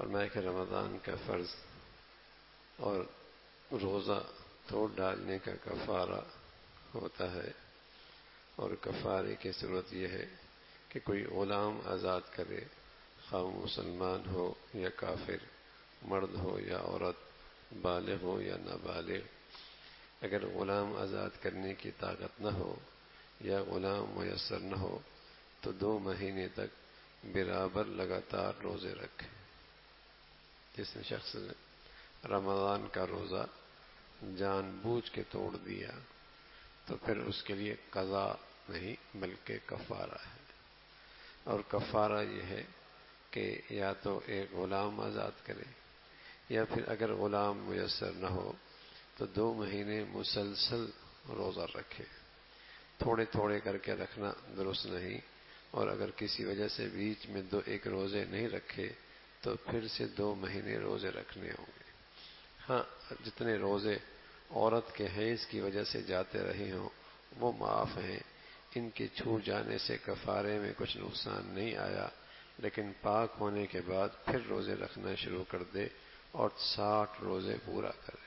فرمایا کہ رمضان کا فرض اور روزہ توڑ ڈالنے کا کفارہ ہوتا ہے، اور کفارے کی صورت یہ ہے کہ کوئی غلام آزاد کرے، خواہ مسلمان ہو یا کافر، مرد ہو یا عورت، بالغ ہو یا نابالغ۔ اگر غلام آزاد کرنے کی طاقت نہ ہو یا غلام میسر نہ ہو تو 2 مہینے تک برابر لگاتار روزے رکھے۔ جس نے شخص رمضان کا روزہ جان بوجھ کے توڑ دیا تو پھر اس کے لیے قضا نہیں بلکہ کفارہ ہے، اور کفارہ یہ ہے کہ یا تو ایک غلام آزاد کرے، یا پھر اگر غلام میسر نہ ہو تو 2 مہینے مسلسل روزہ رکھے۔ تھوڑے تھوڑے کر کے رکھنا درست نہیں، اور اگر کسی وجہ سے بیچ میں 1 روزے نہیں رکھے تو پھر سے 2 مہینے روزے رکھنے ہوں گے۔ ہاں، جتنے روزے عورت کے حیض کی وجہ سے جاتے رہے ہوں وہ معاف ہیں، ان کے چھوٹ جانے سے کفارے میں کچھ نقصان نہیں آیا، لیکن پاک ہونے کے بعد پھر روزے رکھنا شروع کر دے اور 60 روزے پورا کرے۔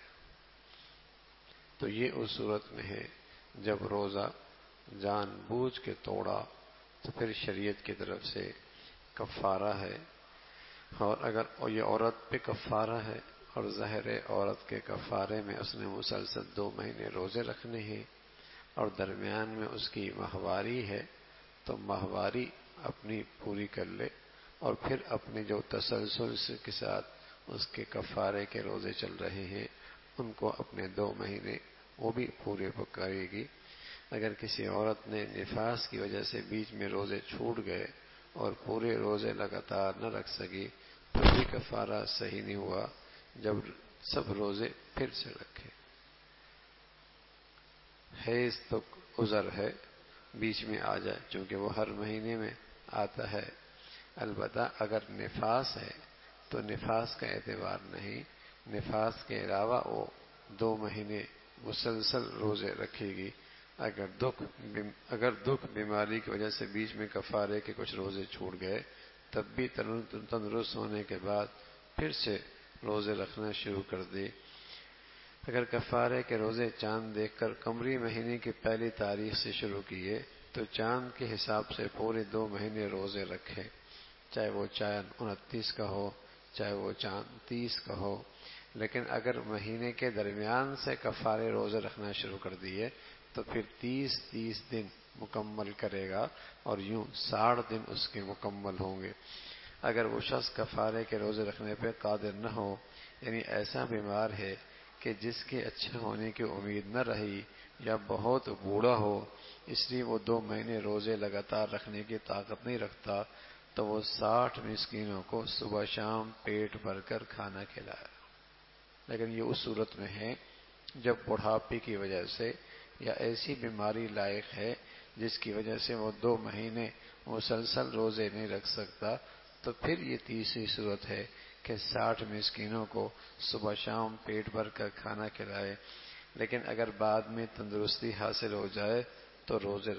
تو یہ اس صورت میں ہے جب روزہ جان بوجھ کے توڑا تو پھر شریعت کی طرف سے کفارہ ہے، اور اگر یہ عورت پہ کفارہ ہے اور ظاہر عورت کے کفارے میں اس نے مسلسل 2 مہینے روزے رکھنے ہیں اور درمیان میں اس کی ماہواری ہے تو ماہواری اپنی پوری کر لے، اور پھر اپنے جو تسلسل کے ساتھ اس کے کفارے کے روزے چل رہے ہیں ان کو اپنے 2 مہینے وہ بھی پورے کرے گی۔ اگر کسی عورت نے نفاس کی وجہ سے بیچ میں روزے چھوٹ گئے اور پورے روزے لگاتار نہ رکھ سکی تو بھی کفارہ صحیح نہیں ہوا جب سب روزے پھر سے رکھے۔ حیض تو عذر ہے، بیچ میں آ جائے، چونکہ وہ ہر مہینے میں آتا ہے۔ البتہ اگر نفاس ہے تو نفاس کا اعتبار نہیں، نفاس کے علاوہ وہ 2 مہینے مسلسل روزے رکھے گی۔ اگر دکھ بیماری کی وجہ سے بیچ میں کفارے کے کچھ روزے چھوٹ گئے تب بھی تندرست ہونے کے بعد پھر سے روزے رکھنا شروع کر دی۔ اگر کفارے کے روزے چاند دیکھ کر قمری مہینے کی پہلی تاریخ سے شروع کیے تو چاند کے حساب سے پورے 2 مہینے روزے رکھے، چاہے وہ چاند 29 کا ہو چاہے وہ چاند 30 کا ہو۔ لیکن اگر مہینے کے درمیان سے کفارے روزے رکھنا شروع کر دیے تو پھر 30 دن مکمل کرے گا، اور یوں 60 دن اس کے مکمل ہوں گے۔ اگر وہ شخص کفارے کے روزے رکھنے پہ قادر نہ ہو، یعنی ایسا بیمار ہے کہ جس کے اچھے ہونے کی امید نہ رہی، یا بہت بوڑھا ہو اس لیے وہ 2 مہینے روزے لگاتار رکھنے کی طاقت نہیں رکھتا، تو وہ 60 مسکینوں کو صبح شام پیٹ بھر کر کھانا کھلائے۔ لیکن یہ اس صورت میں ہے جب بڑھاپے کی وجہ سے یا ایسی بیماری لائق ہے جس کی وجہ سے وہ 2 مہینے مسلسل روزے نہیں رکھ سکتا، تو پھر یہ تیسری صورت ہے کہ 60 مسکینوں کو صبح شام پیٹ بھر کر کھانا کھلائے۔ لیکن اگر بعد میں تندرستی حاصل ہو جائے تو روزے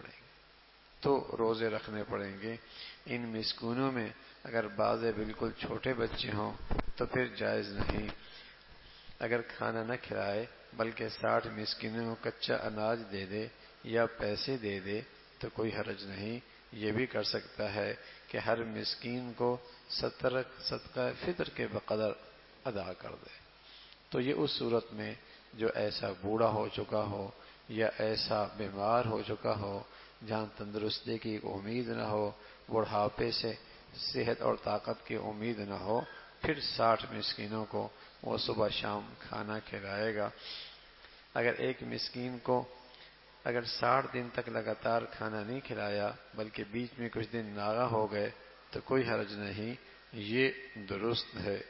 رکھنے پڑیں گے۔ ان مسکینوں میں اگر بعض بالکل چھوٹے بچے ہوں تو پھر جائز نہیں۔ اگر کھانا نہ کھلائے بلکہ 60 مسکینوں کو کچا اناج دے دے یا پیسے دے دے تو کوئی حرج نہیں۔ یہ بھی کر سکتا ہے کہ ہر مسکین کو صدقہ فطر کے بقدر ادا کر دے۔ تو یہ اس صورت میں جو ایسا بوڑھا ہو چکا ہو یا ایسا بیمار ہو چکا ہو جہاں تندرستی کی امید نہ ہو، بڑھاپے سے صحت اور طاقت کی امید نہ ہو، پھر 60 مسکینوں کو وہ صبح شام کھانا کھلائے گا۔ اگر ایک مسکین کو اگر 60 دن تک لگاتار کھانا نہیں کھلایا بلکہ بیچ میں کچھ دن ناغہ ہو گئے تو کوئی حرج نہیں، یہ درست ہے۔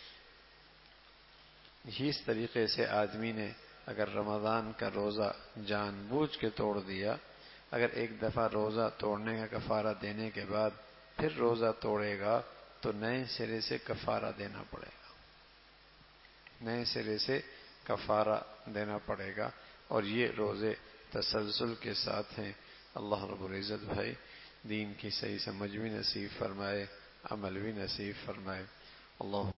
اس طریقے سے آدمی نے اگر رمضان کا روزہ جان بوجھ کے توڑ دیا، اگر ایک دفعہ روزہ توڑنے کا کفارہ دینے کے بعد پھر روزہ توڑے گا تو نئے سرے سے کفارہ دینا پڑے گا، اور یہ روزے تسلسل کے ساتھ ہیں۔ اللہ رب العزت بھائی دین کی صحیح سمجھ بھی نصیب فرمائے، عمل بھی نصیب فرمائے۔ اللہ